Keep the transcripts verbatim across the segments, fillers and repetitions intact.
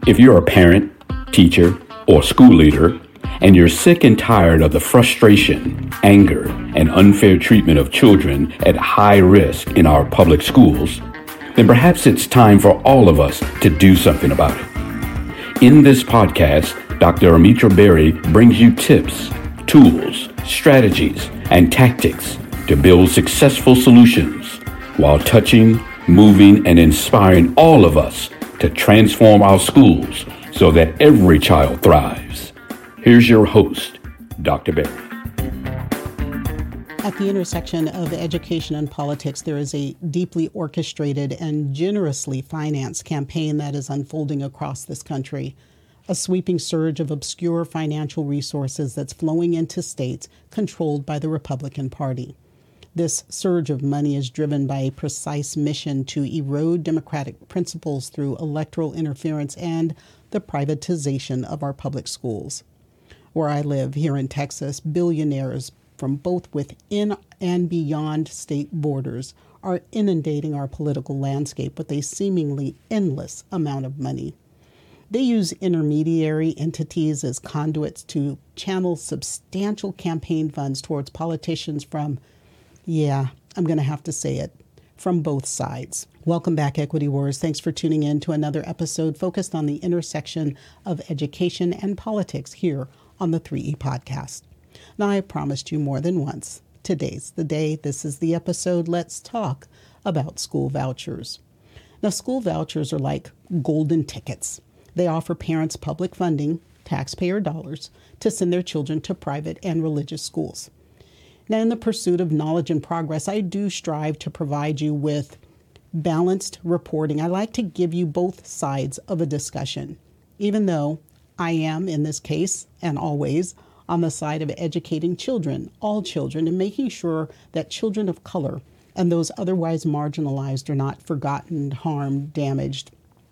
If you're a parent, teacher, or school leader, and you're sick and tired of the frustration, anger, and unfair treatment of children at high risk in our public schools, then perhaps it's time for all of us to do something about it. In this podcast, Doctor Amitra Berry brings you tips, tools, strategies, and tactics to build successful solutions while touching, moving, and inspiring all of us to transform our schools so that every child thrives. Here's your host, Doctor Berry. At the intersection of education and politics, there is a deeply orchestrated and generously financed campaign that is unfolding across this country. A sweeping surge of obscure financial resources that's flowing into states controlled by the Republican Party. This surge of money is driven by a precise mission to erode democratic principles through electoral interference and the privatization of our public schools. Where I live, here in Texas, billionaires from both within and beyond state borders are inundating our political landscape with a seemingly endless amount of money. They use intermediary entities as conduits to channel substantial campaign funds towards politicians from, yeah, I'm going to have to say it, from both sides. Welcome back, Equity Wars. Thanks for tuning in to another episode focused on the intersection of education and politics here on the three E Podcast. Now, I promised you more than once. Today's the day. This is the episode. Let's talk about school vouchers. Now, school vouchers are like golden tickets. They offer parents public funding, taxpayer dollars, to send their children to private and religious schools. Now, in the pursuit of knowledge and progress, I do strive to provide you with balanced reporting. I like to give you both sides of a discussion, even though I am, in this case, and always, on the side of educating children, all children, and making sure that children of color and those otherwise marginalized are not forgotten, harmed, damaged,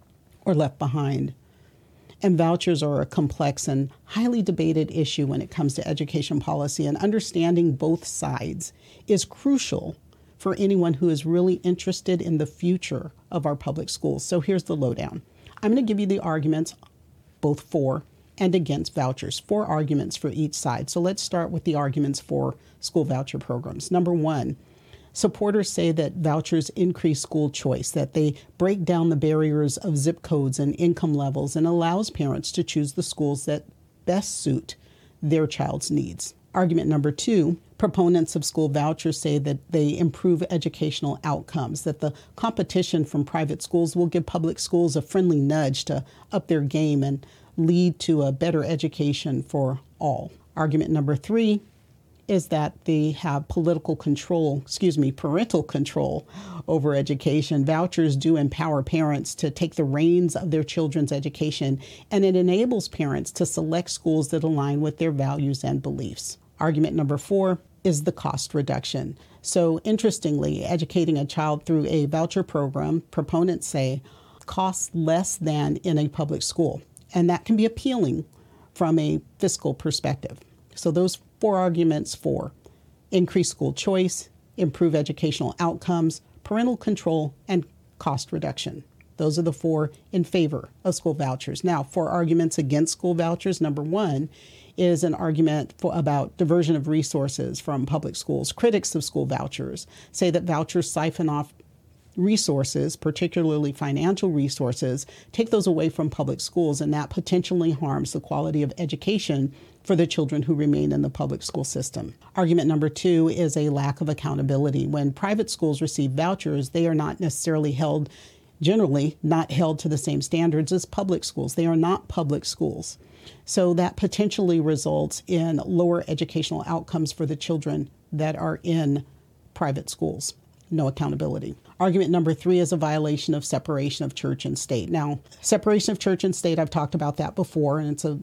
or left behind. And vouchers are a complex and highly debated issue when it comes to education policy, and understanding both sides is crucial for anyone who is really interested in the future of our public schools. So here's the lowdown. I'm going to give you the arguments both for and against vouchers, four arguments for each side. So let's start with the arguments for school voucher programs. Number one, supporters say that vouchers increase school choice, that they break down the barriers of zip codes and income levels and allows parents to choose the schools that best suit their child's needs. Argument number two, proponents of school vouchers say that they improve educational outcomes, that the competition from private schools will give public schools a friendly nudge to up their game and lead to a better education for all. Argument number three is that they have political control, excuse me, parental control over education. Vouchers do empower parents to take the reins of their children's education, and it enables parents to select schools that align with their values and beliefs. Argument number four is the cost reduction. So interestingly, educating a child through a voucher program, proponents say, costs less than in a public school. And that can be appealing from a fiscal perspective. So those four arguments for increased school choice, improve educational outcomes, parental control, and cost reduction. Those are the four in favor of school vouchers. Now, four arguments against school vouchers. Number one is an argument for, about diversion of resources from public schools. Critics of school vouchers say that vouchers siphon off resources, particularly financial resources, take those away from public schools, and that potentially harms the quality of education for the children who remain in the public school system. Argument number two is a lack of accountability. When private schools receive vouchers, they are not necessarily held, generally not held to the same standards as public schools. They are not public schools. So that potentially results in lower educational outcomes for the children that are in private schools. No accountability. Argument number three is a violation of separation of church and state. Now, separation of church and state, I've talked about that before, and it's a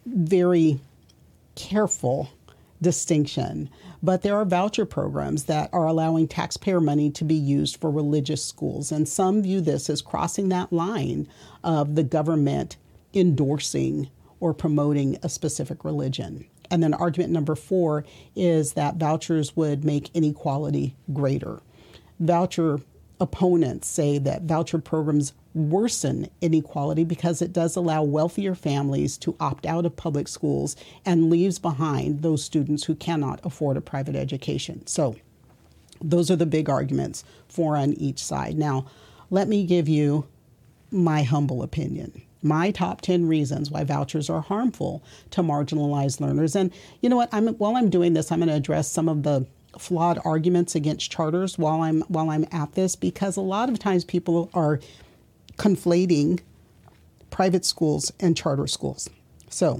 very careful distinction. But there are voucher programs that are allowing taxpayer money to be used for religious schools, and some view this as crossing that line of the government endorsing or promoting a specific religion. And then argument number four is that vouchers would make inequality greater. Voucher opponents say that voucher programs worsen inequality because it does allow wealthier families to opt out of public schools and leaves behind those students who cannot afford a private education. So those are the big arguments for on each side. Now, let me give you my humble opinion. My top ten reasons why vouchers are harmful to marginalized learners. And you know what? I'm, while I'm doing this, I'm going to address some of the flawed arguments against charters while I'm while I'm at this, because a lot of times people are conflating private schools and charter schools. So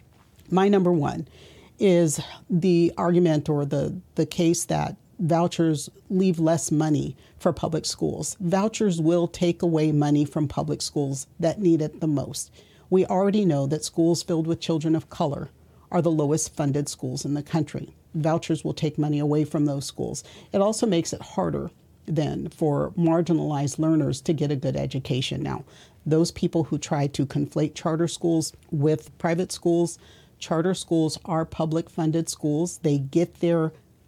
my number one is the argument or the, the case that vouchers leave less money for public schools. Vouchers will take away money from public schools that need it the most. We already know that schools filled with children of color are the lowest funded schools in the country. Vouchers will take money away from those schools. It also makes it harder then for marginalized learners to get a good education. Now, those people who try to conflate charter schools with private schools, charter schools are public funded schools. They get their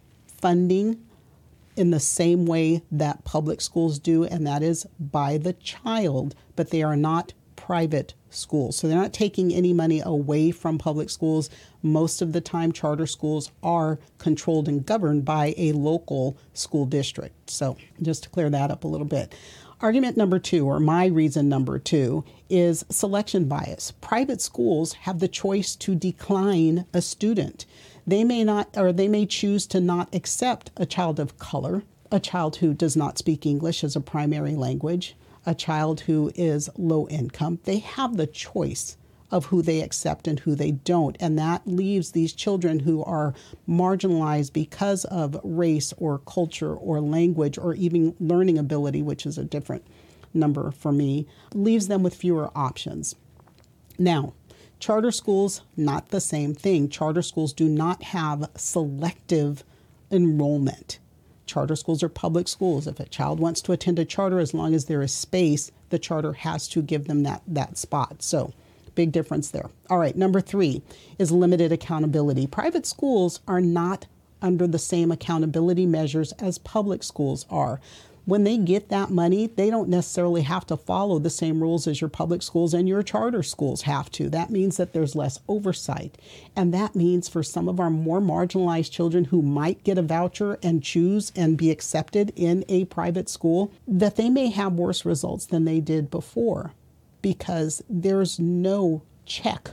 funding in the same way that public schools do, and that is by the child, but they are not private schools. So they're not taking any money away from public schools. Most of the time, charter schools are controlled and governed by a local school district. So just to clear that up a little bit. Argument number two, or my reason number two, is selection bias. Private schools have the choice to decline a student. They may not, or they may choose to not accept a child of color, a child who does not speak English as a primary language, a child who is low income. They have the choice of who they accept and who they don't. And that leaves these children who are marginalized because of race or culture or language or even learning ability, which is a different number for me, leaves them with fewer options. Now, charter schools, not the same thing. Charter schools do not have selective enrollment. Charter schools are public schools. If a child wants to attend a charter, as long as there is space, the charter has to give them that, that spot. So big difference there. All right, number three is limited accountability. Private schools are not under the same accountability measures as public schools are. When they get that money, they don't necessarily have to follow the same rules as your public schools and your charter schools have to. That means that there's less oversight. And that means for some of our more marginalized children who might get a voucher and choose and be accepted in a private school, that they may have worse results than they did before because there's no check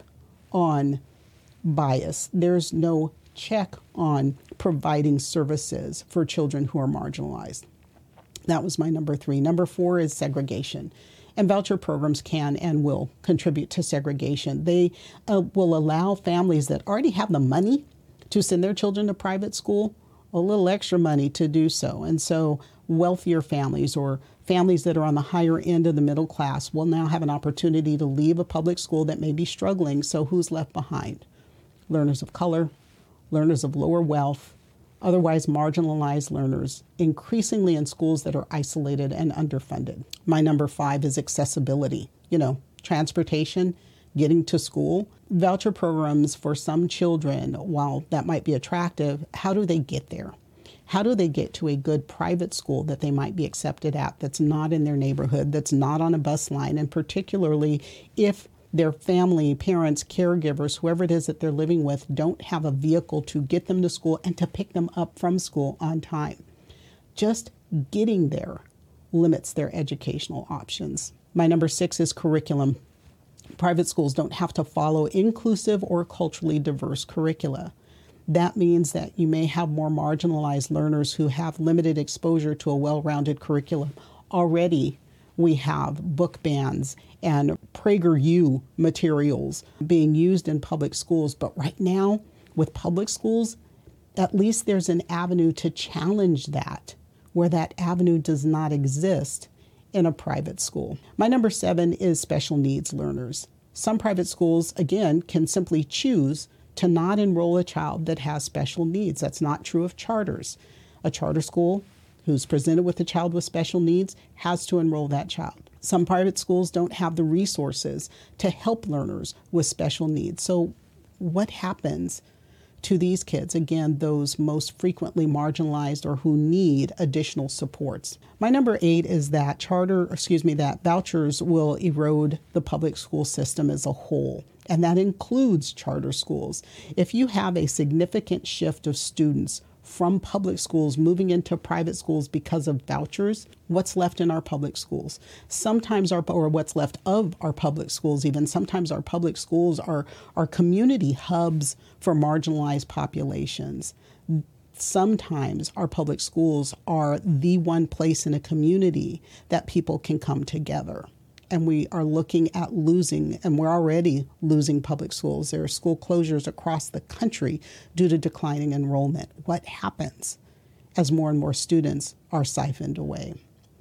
on bias. There's no check on providing services for children who are marginalized. That was my number three. Number four is segregation. And voucher programs can and will contribute to segregation. They uh, will allow families that already have the money to send their children to private school a little extra money to do so. And so wealthier families or families that are on the higher end of the middle class will now have an opportunity to leave a public school that may be struggling. So who's left behind? Learners of color, learners of lower wealth, otherwise marginalized learners, increasingly in schools that are isolated and underfunded. My number five is accessibility. You know, transportation, getting to school. Voucher programs for some children, while that might be attractive, how do they get there? How do they get to a good private school that they might be accepted at that's not in their neighborhood, that's not on a bus line, and particularly if their family, parents, caregivers, whoever it is that they're living with, don't have a vehicle to get them to school and to pick them up from school on time. Just getting there limits their educational options. My number six is curriculum. Private schools don't have to follow inclusive or culturally diverse curricula. That means that you may have more marginalized learners who have limited exposure to a well-rounded curriculum. Already, we have book bans and PragerU materials being used in public schools. But right now, with public schools, at least there's an avenue to challenge that, where that avenue does not exist in a private school. My number seven is special needs learners. Some private schools, again, can simply choose to not enroll a child that has special needs. That's not true of charters. A charter school who's presented with a child with special needs has to enroll that child. Some private schools don't have the resources to help learners with special needs. So what happens to these kids, again, those most frequently marginalized or who need additional supports. My number eight is that charter, excuse me, that vouchers will erode the public school system as a whole, and that includes charter schools. If you have a significant shift of students from public schools moving into private schools because of vouchers, what's left in our public schools? Sometimes our, or what's left of our public schools even, sometimes our public schools are, are community hubs for marginalized populations. Sometimes our public schools are the one place in a community that people can come together. And we are looking at losing, and we're already losing public schools. There are school closures across the country due to declining enrollment. What happens as more and more students are siphoned away?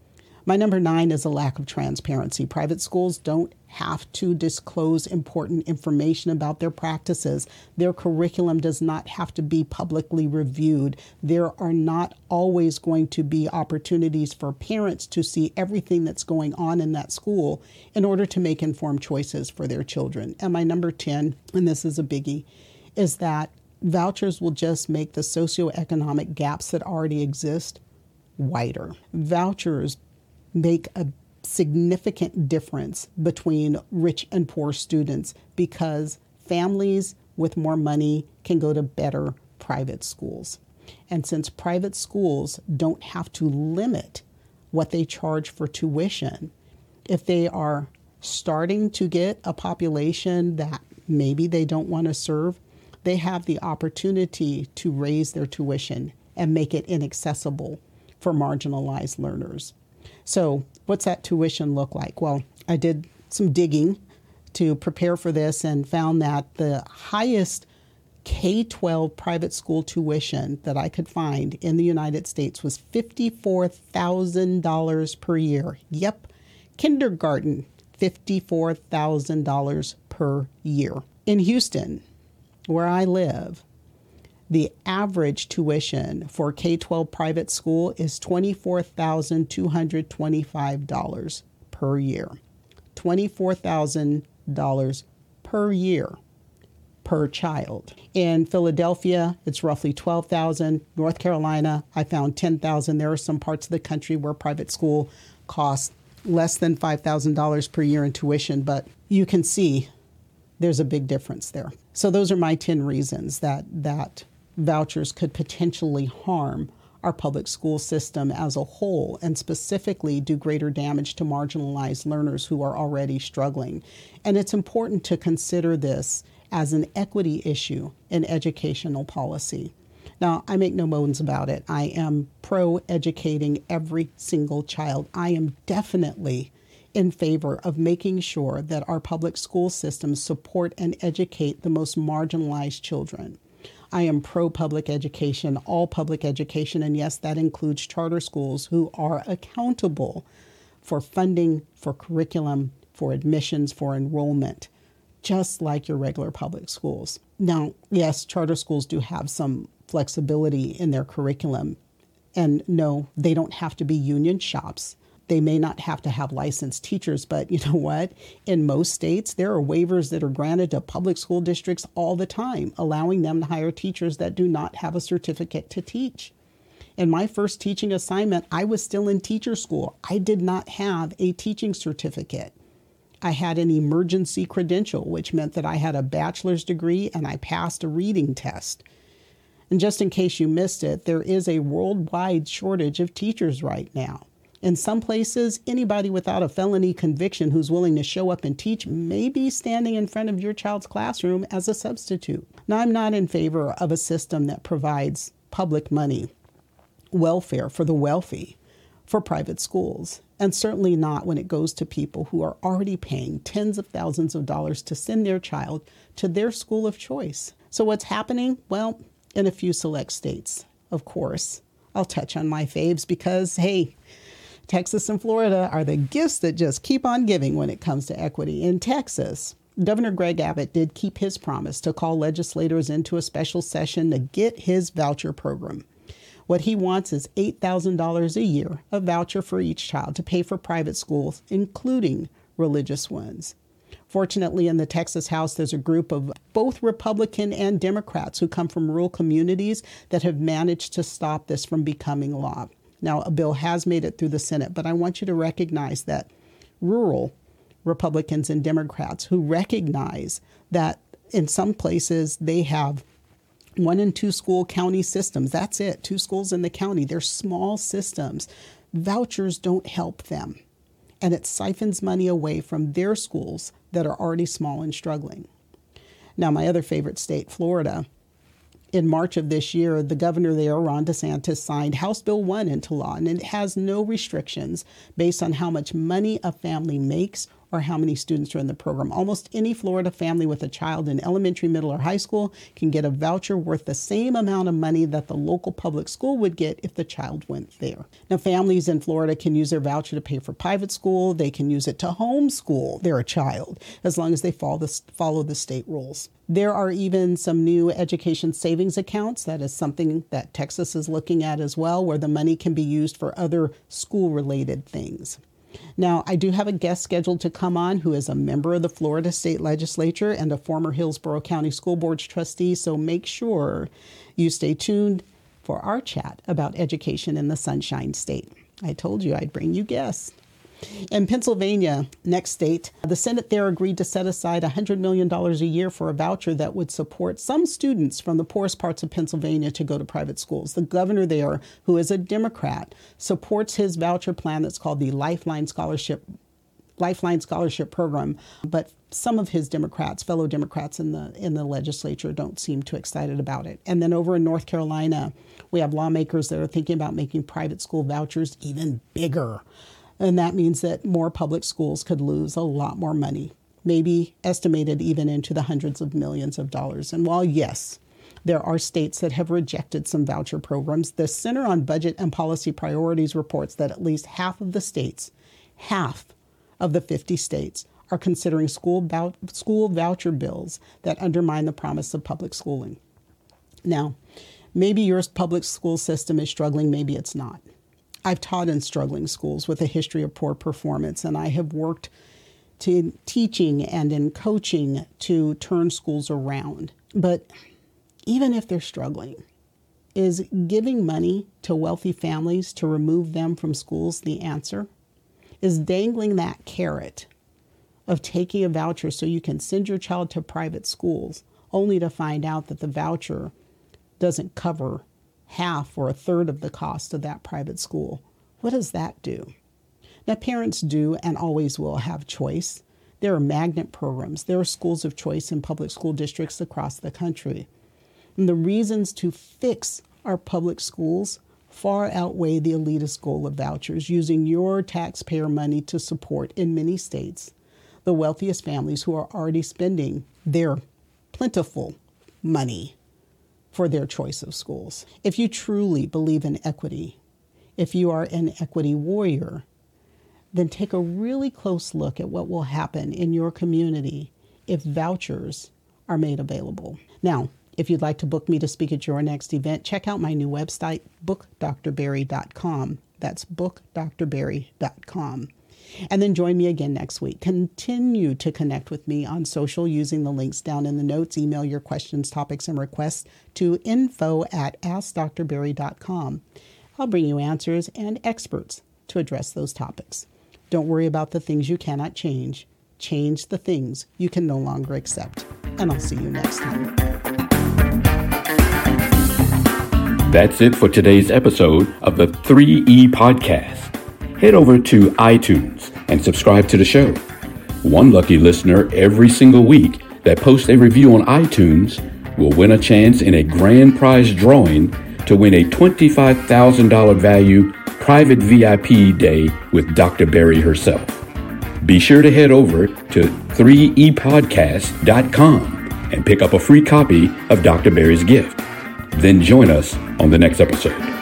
My number nine is a lack of transparency. Private schools don't have to disclose important information about their practices. Their curriculum does not have to be publicly reviewed. There are not always going to be opportunities for parents to see everything that's going on in that school in order to make informed choices for their children. And my number ten, and this is a biggie, is that vouchers will just make the socioeconomic gaps that already exist wider. Vouchers make a significant difference between rich and poor students because families with more money can go to better private schools. And since private schools don't have to limit what they charge for tuition, if they are starting to get a population that maybe they don't want to serve, they have the opportunity to raise their tuition and make it inaccessible for marginalized learners. So what's that tuition look like? Well, I did some digging to prepare for this and found that the highest K twelve private school tuition that I could find in the United States was fifty-four thousand dollars per year. Yep, kindergarten, fifty-four thousand dollars per year. In Houston, where I live, the average tuition for K twelve private school is twenty-four thousand two hundred twenty-five dollars per year. twenty-four thousand dollars per year per child. In Philadelphia, it's roughly twelve thousand dollars. North Carolina, I found ten thousand dollars. There are some parts of the country where private school costs less than five thousand dollars per year in tuition, but you can see there's a big difference there. So those are my ten reasons that that vouchers could potentially harm our public school system as a whole and specifically do greater damage to marginalized learners who are already struggling. And it's important to consider this as an equity issue in educational policy. Now, I make no bones about it. I am pro-educating every single child. I am definitely in favor of making sure that our public school systems support and educate the most marginalized children. I am pro-public education, all public education, and yes, that includes charter schools who are accountable for funding, for curriculum, for admissions, for enrollment, just like your regular public schools. Now, yes, charter schools do have some flexibility in their curriculum, and no, they don't have to be union shops. They may not have to have licensed teachers, but you know what? In most states, there are waivers that are granted to public school districts all the time, allowing them to hire teachers that do not have a certificate to teach. In my first teaching assignment, I was still in teacher school. I did not have a teaching certificate. I had an emergency credential, which meant that I had a bachelor's degree and I passed a reading test. And just in case you missed it, there is a worldwide shortage of teachers right now. In some places, anybody without a felony conviction who's willing to show up and teach may be standing in front of your child's classroom as a substitute. Now, I'm not in favor of a system that provides public money, welfare for the wealthy, for private schools, and certainly not when it goes to people who are already paying tens of thousands of dollars to send their child to their school of choice. So what's happening? Well, in a few select states, of course. I'll touch on my faves because, hey, Texas and Florida are the gifts that just keep on giving when it comes to equity. In Texas, Governor Greg Abbott did keep his promise to call legislators into a special session to get his voucher program. What he wants is eight thousand dollars a year, a voucher for each child to pay for private schools, including religious ones. Fortunately, in the Texas House, there's a group of both Republican and Democrats who come from rural communities that have managed to stop this from becoming law. Now, a bill has made it through the Senate, but I want you to recognize that rural Republicans and Democrats who recognize that in some places they have one and two school county systems. That's it. Two schools in the county. They're small systems. Vouchers don't help them. And it siphons money away from their schools that are already small and struggling. Now, my other favorite state, Florida. In March of this year, the governor there, Ron DeSantis, signed House Bill one into law, and it has no restrictions based on how much money a family makes or how many students are in the program. Almost any Florida family with a child in elementary, middle, or high school can get a voucher worth the same amount of money that the local public school would get if the child went there. Now, families in Florida can use their voucher to pay for private school. They can use it to homeschool their child, as long as they follow the, follow the state rules. There are even some new education savings accounts. That is something that Texas is looking at as well, where the money can be used for other school-related things. Now, I do have a guest scheduled to come on who is a member of the Florida State Legislature and a former Hillsborough County School Board's trustee, so make sure you stay tuned for our chat about education in the Sunshine State. I told you I'd bring you guests. In Pennsylvania, next state, the Senate there agreed to set aside one hundred million dollars a year for a voucher that would support some students from the poorest parts of Pennsylvania to go to private schools. The governor there, who is a Democrat, supports his voucher plan that's called the Lifeline Scholarship Lifeline Scholarship Program, but some of his Democrats, fellow Democrats in the in the legislature, don't seem too excited about it. And then over in North Carolina, we have lawmakers that are thinking about making private school vouchers even bigger. And that means that more public schools could lose a lot more money, maybe estimated even into the hundreds of millions of dollars. And while, yes, there are states that have rejected some voucher programs, the Center on Budget and Policy Priorities reports that at least half of the states, half of the fifty states, are considering school, vou- school voucher bills that undermine the promise of public schooling. Now, maybe your public school system is struggling, maybe it's not. I've taught in struggling schools with a history of poor performance, and I have worked to teaching and in coaching to turn schools around. But even if they're struggling, is giving money to wealthy families to remove them from schools the answer? Is dangling that carrot of taking a voucher so you can send your child to private schools only to find out that the voucher doesn't cover half or a third of the cost of that private school? What does that do? Now, parents do and always will have choice. There are magnet programs. There are schools of choice in public school districts across the country. And the reasons to fix our public schools far outweigh the elitist goal of vouchers, using your taxpayer money to support, in many states, the wealthiest families who are already spending their plentiful money for their choice of schools. If you truly believe in equity, if you are an equity warrior, then take a really close look at what will happen in your community if vouchers are made available. Now, if you'd like to book me to speak at your next event, check out my new website, book dr berry dot com. That's book dr berry dot com. And then join me again next week. Continue to connect with me on social using the links down in the notes. Email your questions, topics, and requests to info at ask dr berry dot com. I'll bring you answers and experts to address those topics. Don't worry about the things you cannot change. Change the things you can no longer accept. And I'll see you next time. That's it for today's episode of the three E Podcast. Head over to iTunes and subscribe to the show. One lucky listener every single week that posts a review on iTunes will win a chance in a grand prize drawing to win a twenty-five thousand dollars value private V I P day with Doctor Berry herself. Be sure to head over to three e podcast dot com and pick up a free copy of Doctor Berry's gift. Then join us on the next episode.